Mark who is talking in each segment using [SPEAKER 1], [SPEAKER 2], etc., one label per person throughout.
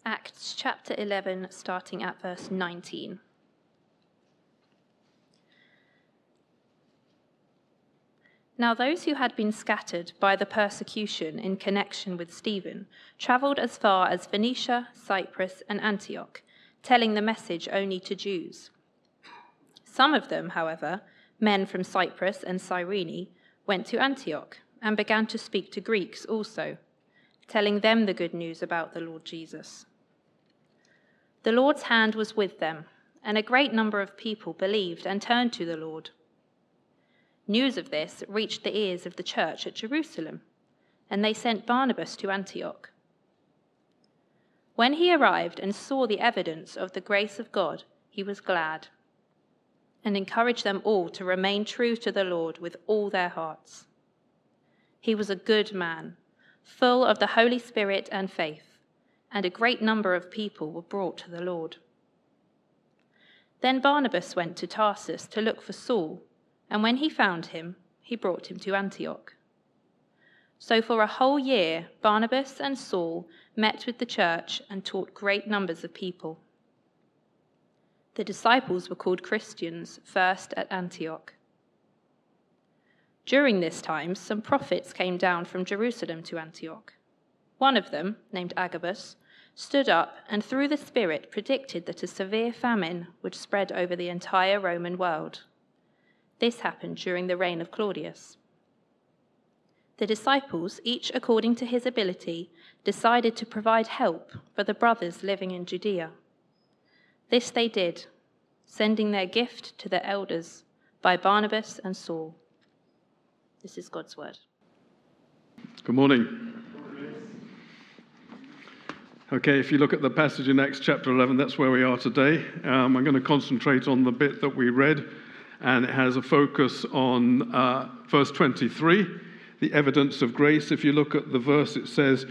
[SPEAKER 1] Acts chapter 11, starting at verse 19. Now those who had been scattered by the persecution in connection with Stephen travelled as far as Phoenicia, Cyprus, and Antioch, telling the message only to Jews. Some of them, however, men from Cyprus and Cyrene, went to Antioch and began to speak to Greeks also, telling them the good news about the Lord Jesus. The Lord's hand was with them, and a great number of people believed and turned to the Lord. News of this reached the ears of the church at Jerusalem, and they sent Barnabas to Antioch. When he arrived and saw the evidence of the grace of God, he was glad, and encouraged them all to remain true to the Lord with all their hearts. He was a good man, full of the Holy Spirit and faith, and a great number of people were brought to the Lord. Then Barnabas went to Tarsus to look for Saul, and when he found him, he brought him to Antioch. So for a whole year, Barnabas and Saul met with the church and taught great numbers of people. The disciples were called Christians first at Antioch. During this time, some prophets came down from Jerusalem to Antioch. One of them, named Agabus, stood up and through the Spirit predicted that a severe famine would spread over the entire Roman world. This happened during the reign of Claudius. The disciples, each according to his ability, decided to provide help for the brothers living in Judea. This they did, sending their gift to the elders by Barnabas and Saul. This is God's word.
[SPEAKER 2] Good morning. Okay, if you look at the passage in Acts chapter 11, that's where we are today. I'm going to concentrate on the bit that we read, and it has a focus on verse 23, the evidence of grace. If you look at the verse, it says,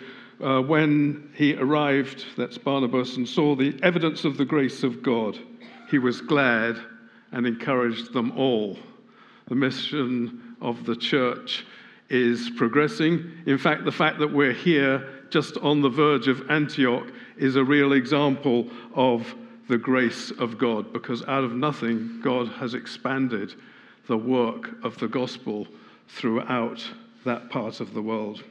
[SPEAKER 2] when he arrived, that's Barnabas, and saw the evidence of the grace of God, he was glad and encouraged them all. The mission of the church is progressing. In fact, the fact that we're here just on the verge of Antioch is a real example of the grace of God, because out of nothing, God has expanded the work of the gospel throughout that part of the world.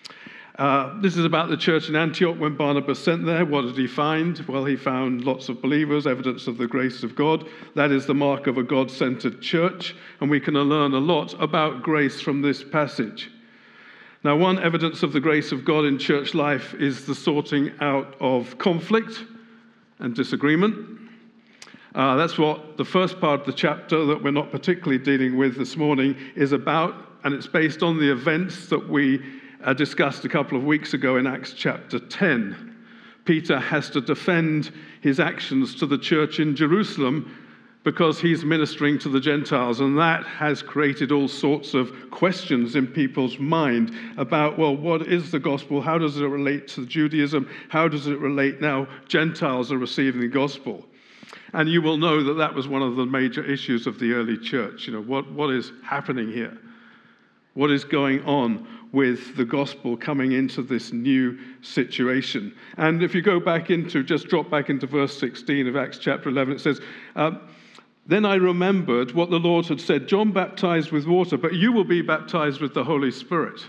[SPEAKER 2] This is about the church in Antioch when Barnabas sent there. What did he find? Well, he found lots of believers, evidence of the grace of God. That is the mark of a God-centered church, and we can learn a lot about grace from this passage. Now, one evidence of the grace of God in church life is the sorting out of conflict and disagreement. That's what the first part of the chapter that we're not particularly dealing with this morning is about, and it's based on the events that we discussed a couple of weeks ago in Acts chapter 10. Peter has to defend his actions to the church in Jerusalem because he's ministering to the Gentiles, and that has created all sorts of questions in people's mind about, well, what is the gospel? How does it relate to Judaism? How does it relate now Gentiles are receiving the gospel? And you will know that that was one of the major issues of the early church. You know, what is happening here? What is going on with the gospel coming into this new situation? And if you go back just drop back into verse 16 of Acts chapter 11, it says, then I remembered what the Lord had said, John baptized with water, but you will be baptized with the Holy Spirit.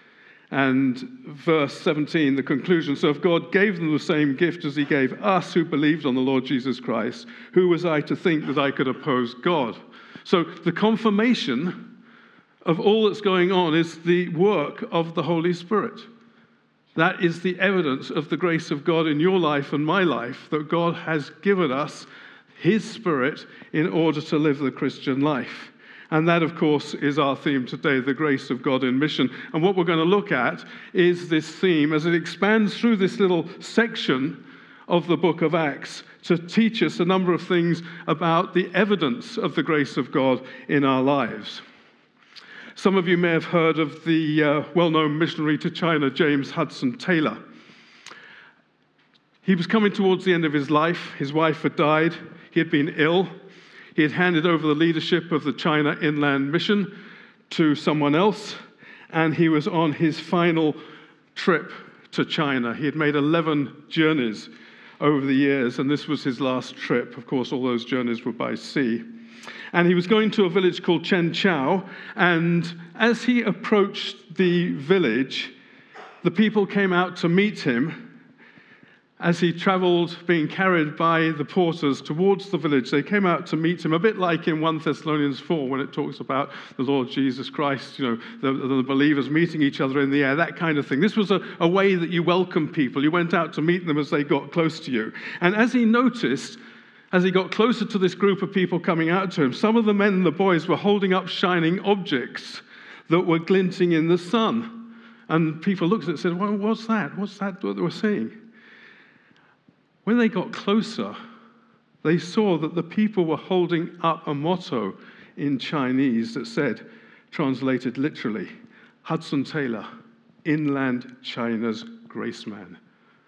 [SPEAKER 2] And verse 17, the conclusion, so if God gave them the same gift as he gave us who believed on the Lord Jesus Christ, who was I to think that I could oppose God? So the confirmation of all that's going on is the work of the Holy Spirit. That is the evidence of the grace of God in your life and my life, that God has given us his Spirit in order to live the Christian life. And that, of course, is our theme today, the grace of God in mission. And what we're going to look at is this theme as it expands through this little section of the book of Acts to teach us a number of things about the evidence of the grace of God in our lives. Some of you may have heard of the well-known missionary to China, James Hudson Taylor. He was coming towards the end of his life. His wife had died. He had been ill. He had handed over the leadership of the China Inland Mission to someone else, and he was on his final trip to China. He had made 11 journeys over the years, and this was his last trip. Of course, all those journeys were by sea. And he was going to a village called Chen Chao, and as he approached the village, the people came out to meet him. As he traveled, being carried by the porters towards the village, they came out to meet him, a bit like in 1 Thessalonians 4 when it talks about the Lord Jesus Christ, the believers meeting each other in the air, that kind of thing. This was a way that you welcome people. You went out to meet them as they got close to you. And as he noticed, as he got closer to this group of people coming out to him, some of the men and the boys were holding up shining objects that were glinting in the sun. And people looked at it and said, well, what's that? What's that that we're seeing? When they got closer, they saw that the people were holding up a motto in Chinese that said, translated literally, Hudson Taylor, Inland China's Graceman.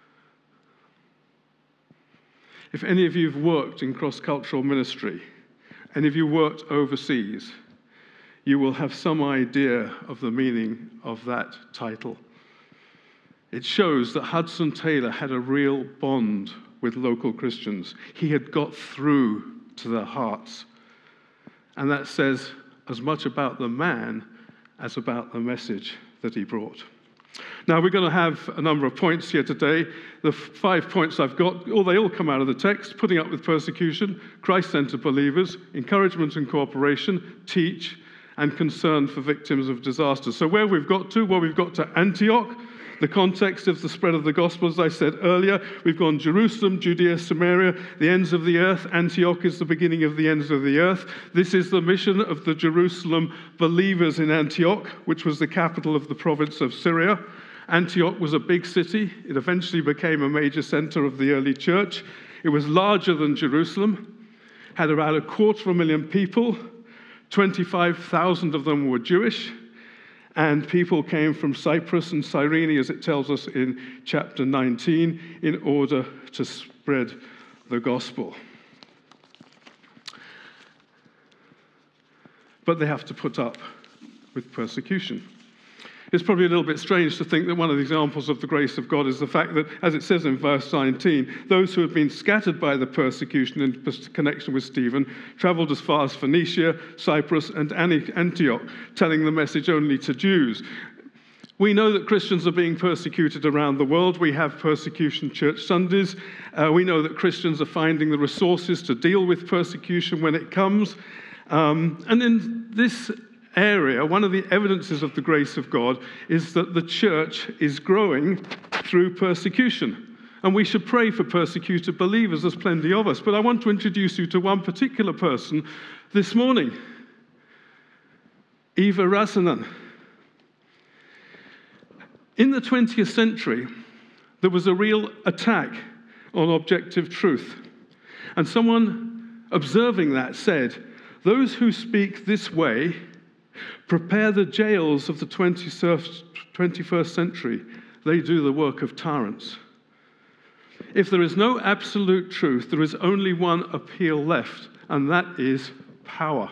[SPEAKER 2] If any of you have worked in cross-cultural ministry, any of you worked overseas, you will have some idea of the meaning of that title. It shows that Hudson Taylor had a real bond with local Christians. He had got through to their hearts. And that says as much about the man as about the message that he brought. Now, we're going to have a number of points here today. The 5 points I've got, they all come out of the text: putting up with persecution, Christ-centered believers, encouragement and cooperation, teach, and concern for victims of disaster. So where we've got to? Well, we've got to Antioch, the context of the spread of the gospel, as I said earlier. We've gone Jerusalem, Judea, Samaria, the ends of the earth. Antioch is the beginning of the ends of the earth. This is the mission of the Jerusalem believers in Antioch, which was the capital of the province of Syria. Antioch was a big city. It eventually became a major center of the early church. It was larger than Jerusalem, had about 250,000 people. 25,000 of them were Jewish. And people came from Cyprus and Cyrene, as it tells us in chapter 19, in order to spread the gospel. But they have to put up with persecution. It's probably a little bit strange to think that one of the examples of the grace of God is the fact that, as it says in verse 19, those who had been scattered by the persecution in connection with Stephen traveled as far as Phoenicia, Cyprus, and Antioch, telling the message only to Jews. We know that Christians are being persecuted around the world. We have persecution church Sundays. We know that Christians are finding the resources to deal with persecution when it comes. And in this area, one of the evidences of the grace of God is that the church is growing through persecution. And we should pray for persecuted believers. There's plenty of us. But I want to introduce you to one particular person this morning. Eva Räsänen. In the 20th century, there was a real attack on objective truth. And someone observing that said, those who speak this way prepare the jails of the 21st century. They do the work of tyrants. If there is no absolute truth, there is only one appeal left, and that is power.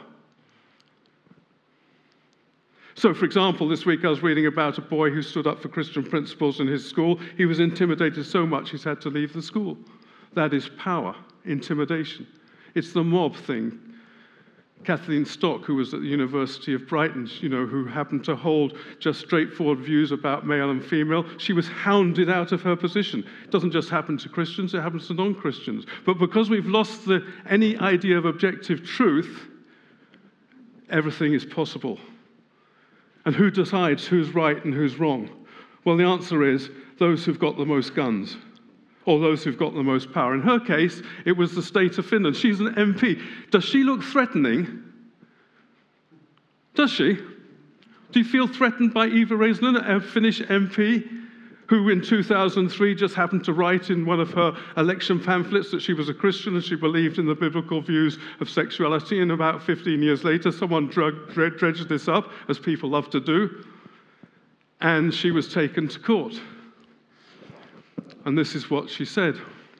[SPEAKER 2] So, for example, this week I was reading about a boy who stood up for Christian principles in his school. He was intimidated so much he's had to leave the school. That is power, intimidation. It's the mob thing. Kathleen Stock, who was at the University of Brighton, who happened to hold just straightforward views about male and female, she was hounded out of her position. It doesn't just happen to Christians, it happens to non-Christians. But because we've lost any idea of objective truth, everything is possible. And who decides who's right and who's wrong? Well, the answer is those who've got the most guns, or those who've got the most power. In her case, it was the state of Finland. She's an MP. Does she look threatening? Does she? Do you feel threatened by Eva Räsänen, a Finnish MP, who in 2003 just happened to write in one of her election pamphlets that she was a Christian and she believed in the biblical views of sexuality, and about 15 years later someone dredged this up, as people love to do, and she was taken to court. And this is what she said.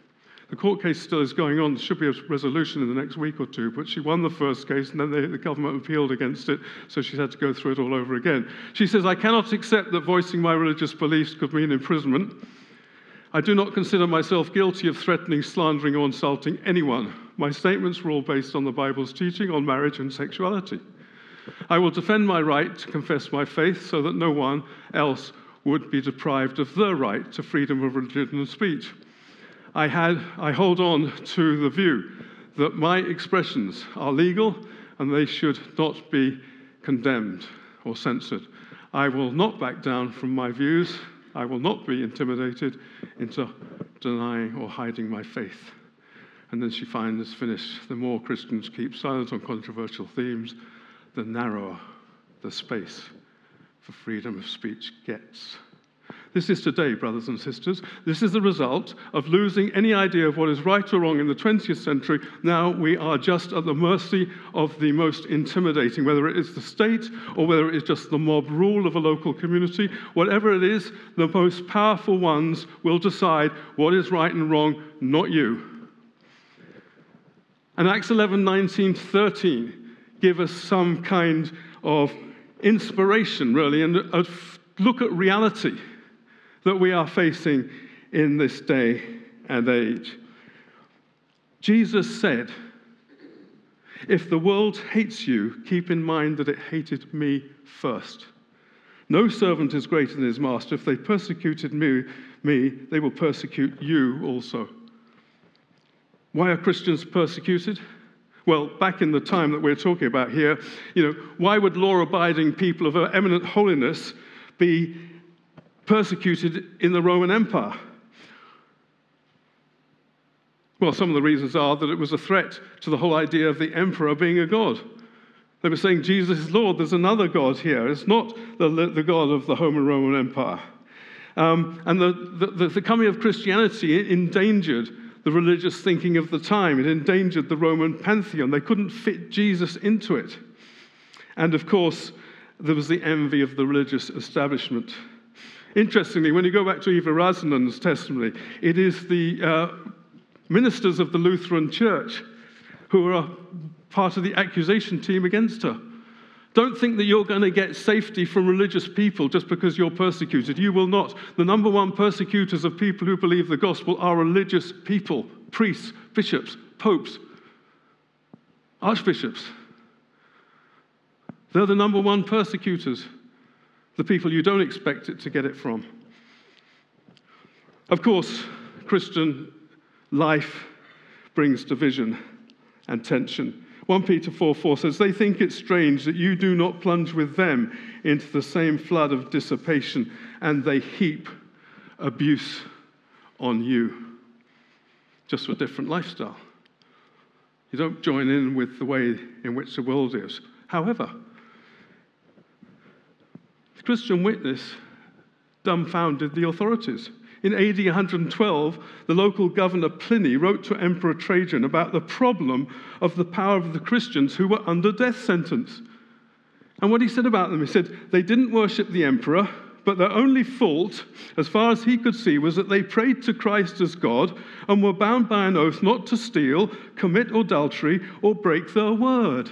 [SPEAKER 2] The court case still is going on. There should be a resolution in the next week or two, but she won the first case, and then the government appealed against it, so she's had to go through it all over again. She says, I cannot accept that voicing my religious beliefs could mean imprisonment. I do not consider myself guilty of threatening, slandering, or insulting anyone. My statements were all based on the Bible's teaching on marriage and sexuality. I will defend my right to confess my faith so that no one else would be deprived of their right to freedom of religion and speech. I hold on to the view that my expressions are legal and they should not be condemned or censored. I will not back down from my views. I will not be intimidated into denying or hiding my faith. And then she finds, the more Christians keep silent on controversial themes, the narrower the space for freedom of speech gets. This is today, brothers and sisters. This is the result of losing any idea of what is right or wrong in the 20th century. Now we are just at the mercy of the most intimidating, whether it is the state or whether it is just the mob rule of a local community. Whatever it is, the most powerful ones will decide what is right and wrong, not you. And Acts 11, 19, 13 give us some kind of inspiration, really, and a look at reality that we are facing in this day and age. Jesus said, if the world hates you, keep in mind that it hated me first. No servant is greater than his master. If they persecuted me, they will persecute you also. Why are Christians persecuted? Well, back in the time that we're talking about here, why would law-abiding people of eminent holiness be persecuted in the Roman Empire? Well, some of the reasons are that it was a threat to the whole idea of the emperor being a god. They were saying, Jesus is Lord, there's another God here. It's not the God of the Roman Empire. And the coming of Christianity endangered the religious thinking of the time. It endangered the Roman pantheon. They couldn't fit Jesus into it. And of course, there was the envy of the religious establishment. Interestingly, when you go back to Eva Rasanen's testimony, it is the ministers of the Lutheran Church who are part of the accusation team against her. Don't think that you're going to get safety from religious people just because you're persecuted. You will not. The number one persecutors of people who believe the gospel are religious people, priests, bishops, popes, archbishops. They're the number one persecutors, the people you don't expect it to get it from. Of course, Christian life brings division and tension. 1 Peter 4:4 says, they think it strange that you do not plunge with them into the same flood of dissipation, and they heap abuse on you. Just a different lifestyle. You don't join in with the way in which the world is. However, the Christian witness dumbfounded the authorities. In AD 112, the local governor Pliny wrote to Emperor Trajan about the problem of the power of the Christians who were under death sentence. And what he said about them, he said, they didn't worship the emperor, but their only fault, as far as he could see, was that they prayed to Christ as God and were bound by an oath not to steal, commit adultery, or break their word.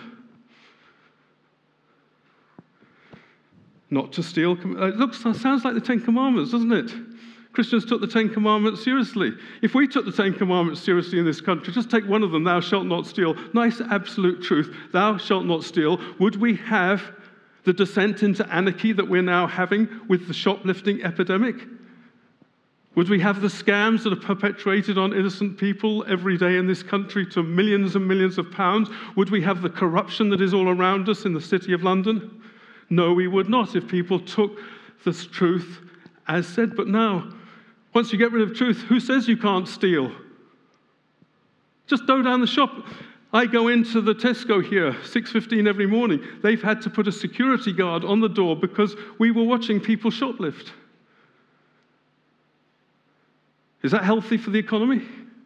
[SPEAKER 2] Not to steal. It sounds like the Ten Commandments, doesn't it? Christians took the Ten Commandments seriously. If we took the Ten Commandments seriously in this country, just take one of them, thou shalt not steal. Nice absolute truth, thou shalt not steal. Would we have the descent into anarchy that we're now having with the shoplifting epidemic? Would we have the scams that are perpetuated on innocent people every day in this country to millions and millions of pounds? Would we have the corruption that is all around us in the City of London? No, we would not if people took this truth as said. But now, once you get rid of truth, who says you can't steal? Just go down the shop. I go into the Tesco here, 6:15 every morning. They've had to put a security guard on the door because we were watching people shoplift. Is that healthy for the economy?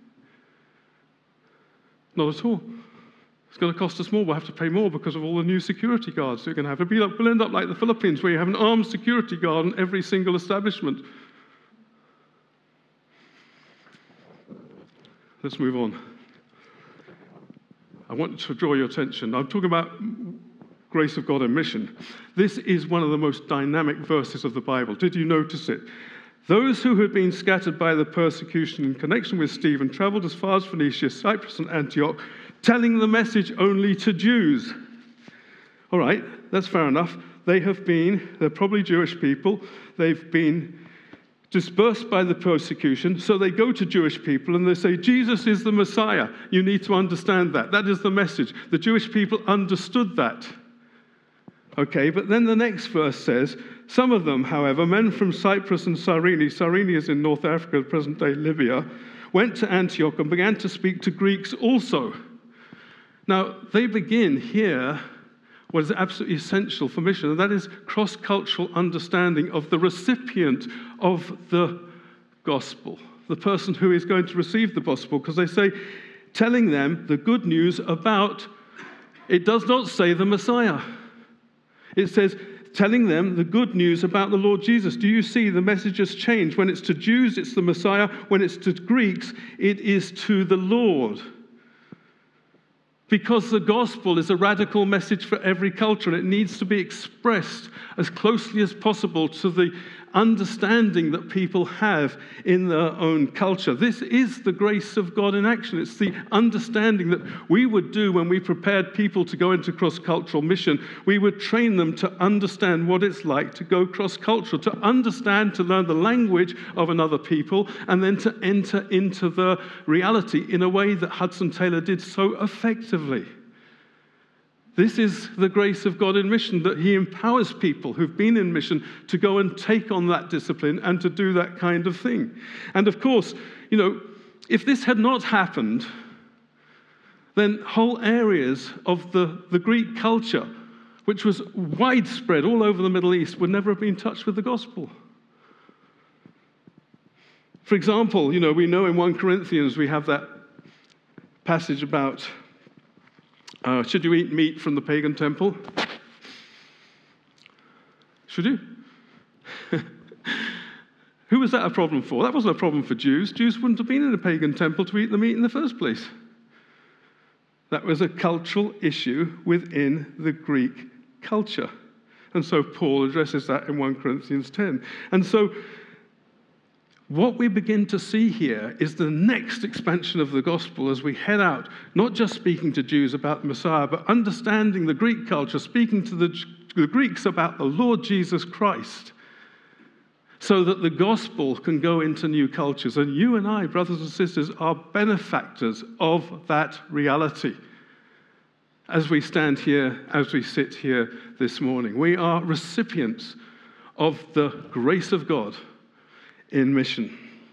[SPEAKER 2] Not at all. It's going to cost us more. We'll have to pay more because of all the new security guards we're going to have. We'll end up like the Philippines, where you have an armed security guard in every single establishment. Let's move on. I want to draw your attention. I'm talking about grace of God and mission. This is one of the most dynamic verses of the Bible. Did you notice it? Those who had been scattered by the persecution in connection with Stephen traveled as far as Phoenicia, Cyprus, and Antioch, telling the message only to Jews. All right, that's fair enough. They're probably Jewish people. They've been dispersed by the persecution, so they go to Jewish people and they say, Jesus is the Messiah. You need to understand that. That is the message. The Jewish people understood that. Okay, but then the next verse says, some of them, however, men from Cyprus and Cyrene is in North Africa, present-day Libya, went to Antioch and began to speak to Greeks also. Now, they begin here what is absolutely essential for mission, and that is cross-cultural understanding of the recipient of the gospel, the person who is going to receive the gospel, because they say, telling them the good news about, it does not say the Messiah. It says, telling them the good news about the Lord Jesus. Do you see the message has changed? When it's to Jews, it's the Messiah. When it's to Greeks, it is to the Lord. Because the gospel is a radical message for every culture, and it needs to be expressed as closely as possible to the understanding that people have in their own culture. This is the grace of God in action. It's the understanding that we would do when we prepared people to go into cross-cultural mission. We would train them to understand what it's like to go cross-cultural, to understand, to learn the language of another people, and then to enter into the reality in a way that Hudson Taylor did so effectively. This is the grace of God in mission, that he empowers people who've been in mission to go and take on that discipline and to do that kind of thing. And of course, if this had not happened, then whole areas of the Greek culture, which was widespread all over the Middle East, would never have been touched with the gospel. For example, we know in 1 Corinthians we have that passage about should you eat meat from the pagan temple? Should you? Who was that a problem for? That wasn't a problem for Jews. Jews wouldn't have been in a pagan temple to eat the meat in the first place. That was a cultural issue within the Greek culture. And so Paul addresses that in 1 Corinthians 10. And so what we begin to see here is the next expansion of the gospel as we head out, not just speaking to Jews about the Messiah, but understanding the Greek culture, speaking to the Greeks about the Lord Jesus Christ, so that the gospel can go into new cultures. And you and I, brothers and sisters, are benefactors of that reality as we stand here, as we sit here this morning. We are recipients of the grace of God in mission.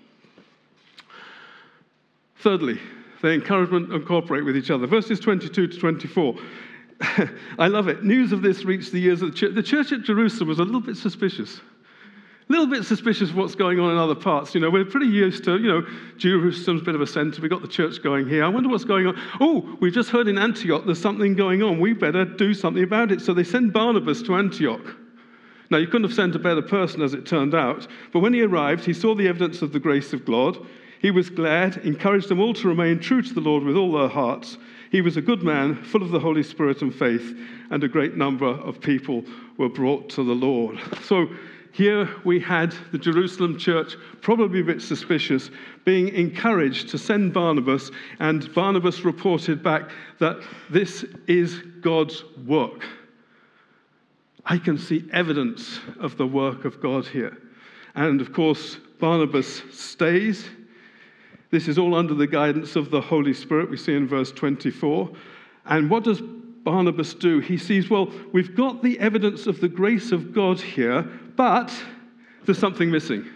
[SPEAKER 2] Thirdly, they encouragement and cooperate with each other. Verses 22 to 24. I love it. News of this reached the ears of the church. The church at Jerusalem was a little bit suspicious. A little bit suspicious of what's going on in other parts. We're pretty used to, Jerusalem's a bit of a center. We've got the church going here. I wonder what's going on. Oh, we've just heard in Antioch there's something going on. We better do something about it. So they send Barnabas to Antioch. Now, you couldn't have sent a better person, as it turned out. But when he arrived, he saw the evidence of the grace of God. He was glad, encouraged them all to remain true to the Lord with all their hearts. He was a good man, full of the Holy Spirit and faith, and a great number of people were brought to the Lord. So here we had the Jerusalem church, probably a bit suspicious, being encouraged to send Barnabas, and Barnabas reported back that this is God's work. I can see evidence of the work of God here. And of course, Barnabas stays. This is all under the guidance of the Holy Spirit, we see in verse 24. And what does Barnabas do? He sees, well, we've got the evidence of the grace of God here, but there's something missing.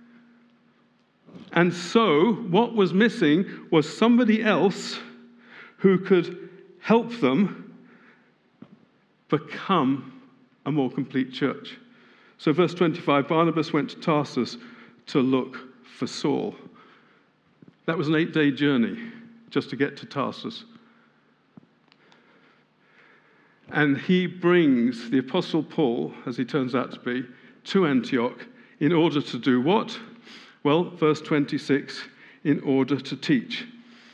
[SPEAKER 2] And so, what was missing was somebody else who could help them become a more complete church. So verse 25, Barnabas went to Tarsus to look for Saul. That was an 8-day journey just to get to Tarsus. And he brings the Apostle Paul, as he turns out to be, to Antioch in order to do what? Well, verse 26, in order to teach.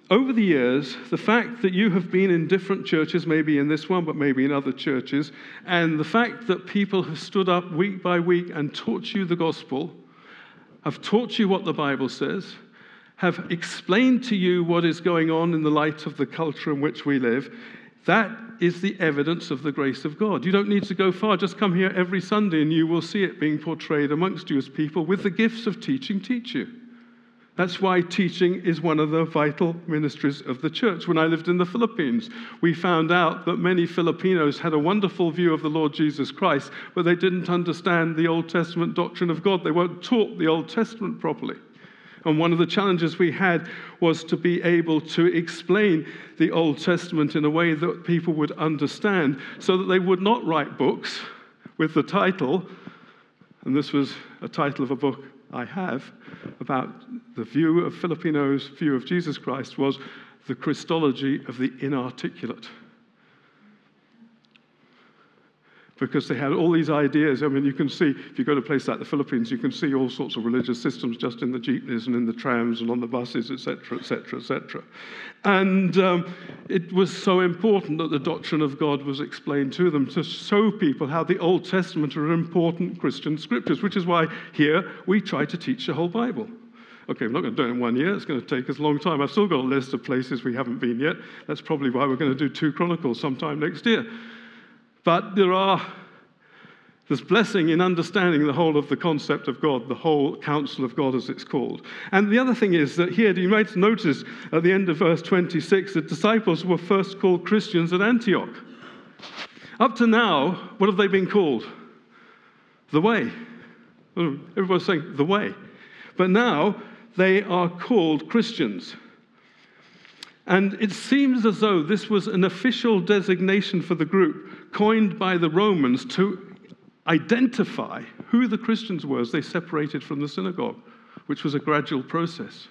[SPEAKER 2] over the years, the fact that you have been in different churches, maybe in this one, but maybe in other churches, and the fact that people have stood up week by week and taught you the gospel, have taught you what the Bible says, have explained to you what is going on in the light of the culture in which we live, that is the evidence of the grace of God. You don't need to go far. Just come here every Sunday and you will see it being portrayed amongst you as people with the gifts of teaching teach you. That's why teaching is one of the vital ministries of the church. When I lived in the Philippines, we found out that many Filipinos had a wonderful view of the Lord Jesus Christ, but they didn't understand the Old Testament doctrine of God. They weren't taught the Old Testament properly. And one of the challenges we had was to be able to explain the Old Testament in a way that people would understand so that they would not write books with the title, and this was a title of a book I have, about the view of Filipinos' view of Jesus Christ was the Christology of the inarticulate. Because they had all these ideas. I mean, you can see, if you go to a place like the Philippines, you can see all sorts of religious systems just in the jeepneys and in the trams and on the buses, etc., etc., etc. And it was so important that the doctrine of God was explained to them to show people how the Old Testament are important Christian scriptures, which is why here we try to teach the whole Bible. Okay, we're not going to do it in 1 year. It's going to take us a long time. I've still got a list of places we haven't been yet. That's probably why we're going to do 2 Chronicles sometime next year. But there's blessing in understanding the whole of the concept of God, the whole counsel of God as it's called. And the other thing is that here, you might notice at the end of verse 26, the disciples were first called Christians at Antioch. Up to now, what have they been called? The Way. Everybody's saying the Way. But now they are called Christians. And it seems as though this was an official designation for the group coined by the Romans to identify who the Christians were as they separated from the synagogue, which was a gradual process.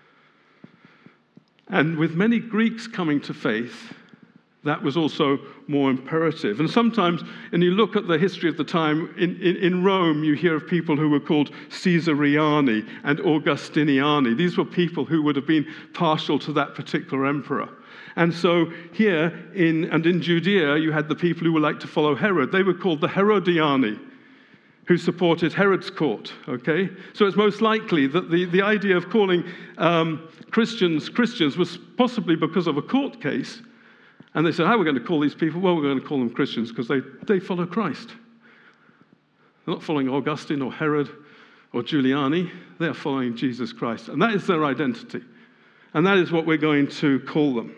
[SPEAKER 2] And with many Greeks coming to faith, that was also more imperative. And sometimes, and you look at the history of the time, in Rome, you hear of people who were called Caesariani and Augustiniani. These were people who would have been partial to that particular emperor. And so here in Judea, you had the people who were like to follow Herod. They were called the Herodiani, who supported Herod's court, okay? So it's most likely that the idea of calling Christians was possibly because of a court case. And they said, how are we going to call these people? Well, we're going to call them Christians because they follow Christ. They're not following Augustine or Herod or Giuliani. They're following Jesus Christ. And that is their identity. And that is what we're going to call them.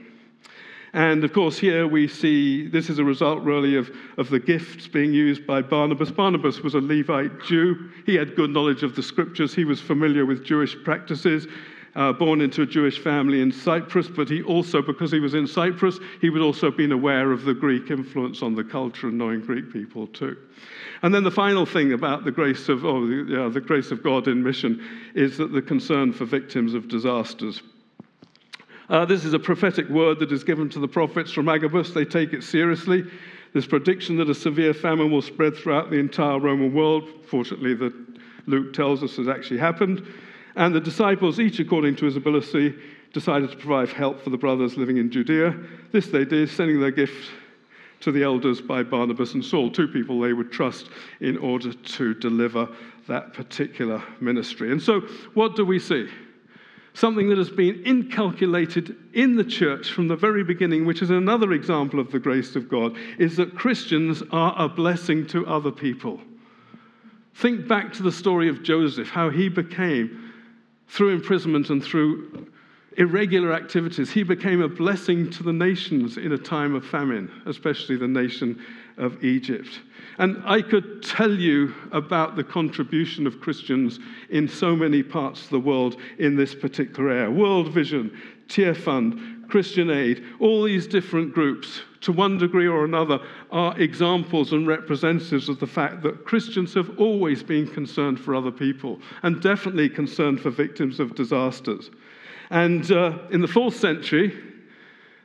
[SPEAKER 2] And of course, here we see this is a result really of the gifts being used by Barnabas. Barnabas was a Levite Jew. He had good knowledge of the scriptures. He was familiar with Jewish practices. Born into a Jewish family in Cyprus, but he also, because he was in Cyprus, he would also have been aware of the Greek influence on the culture and knowing Greek people too. And then the final thing about the grace of God in mission is that the concern for victims of disasters. This is a prophetic word that is given to the prophets from Agabus. They take it seriously. This prediction that a severe famine will spread throughout the entire Roman world, fortunately that Luke tells us has actually happened. And the disciples, each according to his ability, decided to provide help for the brothers living in Judea. This they did, sending their gift to the elders by Barnabas and Saul, 2 people they would trust in order to deliver that particular ministry. And so what do we see? Something that has been inculcated in the church from the very beginning, which is another example of the grace of God, is that Christians are a blessing to other people. Think back to the story of Joseph, how he became, through imprisonment and through irregular activities, he became a blessing to the nations in a time of famine, especially the nation of Egypt. And I could tell you about the contribution of Christians in so many parts of the world in this particular area. World Vision, Tear Fund, Christian Aid, all these different groups, to one degree or another, are examples and representatives of the fact that Christians have always been concerned for other people, and definitely concerned for victims of disasters. And in the 4th century,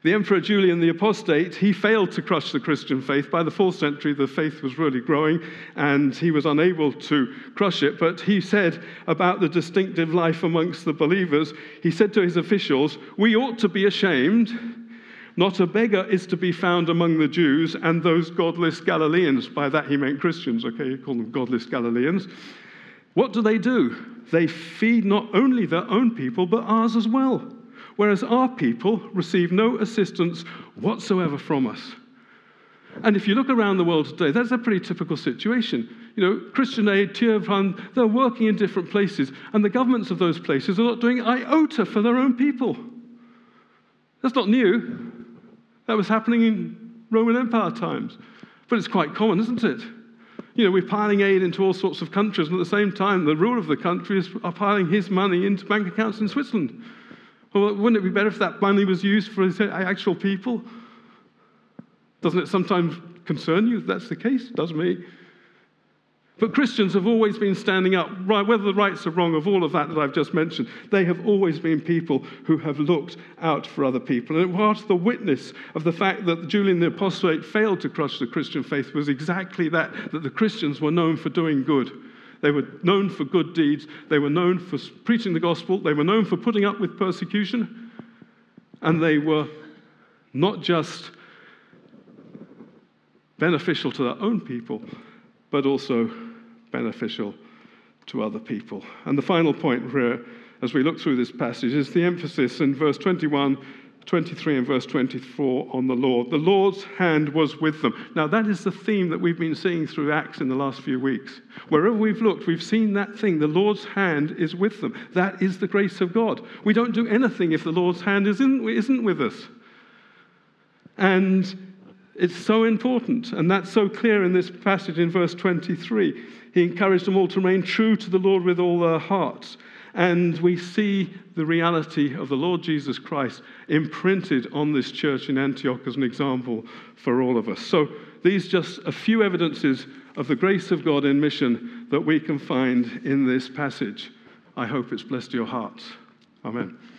[SPEAKER 2] The Emperor Julian the Apostate, he failed to crush the Christian faith. By the 4th century, the faith was really growing, and he was unable to crush it. But he said about the distinctive life amongst the believers, he said to his officials, "We ought to be ashamed. Not a beggar is to be found among the Jews and those godless Galileans." By that he meant Christians, okay? He called them godless Galileans. What do? They feed not only their own people, but ours as well. Whereas our people receive no assistance whatsoever from us. And if you look around the world today, that's a pretty typical situation. Christian Aid, Tier 1, they're working in different places, and the governments of those places are not doing iota for their own people. That's not new. That was happening in Roman Empire times. But it's quite common, isn't it? We're piling aid into all sorts of countries, and at the same time, the ruler of the country is piling his money into bank accounts in Switzerland. Well, wouldn't it be better if that money was used for his actual people? Doesn't it sometimes concern you if that's the case? It does me. But Christians have always been standing up, right, whether the rights are wrong of all of that I've just mentioned. They have always been people who have looked out for other people. And part of the witness of the fact that Julian the Apostate failed to crush the Christian faith was exactly that the Christians were known for doing good. They were known for good deeds. They were known for preaching the gospel. They were known for putting up with persecution. And they were not just beneficial to their own people, but also beneficial to other people. And the final point here, as we look through this passage, is the emphasis in verse 21, 23 and verse 24 on the Lord. The Lord's hand was with them. Now, that is the theme that we've been seeing through Acts in the last few weeks. Wherever we've looked, we've seen that thing. The Lord's hand is with them. That is the grace of God. We don't do anything if the Lord's hand isn't with us. And it's so important, and that's so clear in this passage in verse 23. He encouraged them all to remain true to the Lord with all their hearts. And we see the reality of the Lord Jesus Christ imprinted on this church in Antioch as an example for all of us. So these just a few evidences of the grace of God in mission that we can find in this passage. I hope it's blessed your hearts. Amen.